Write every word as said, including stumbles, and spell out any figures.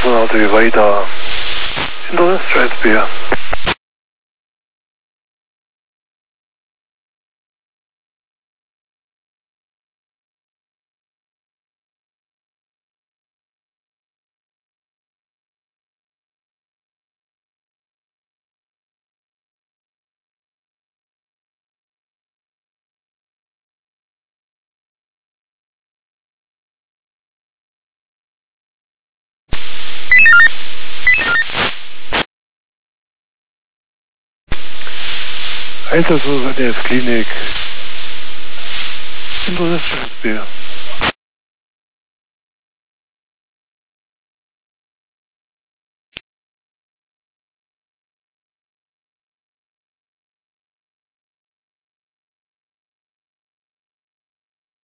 Boston R T W weiter. Hinternis Transbier. Einsatzlos an der Klinik. Hinternis Transbier.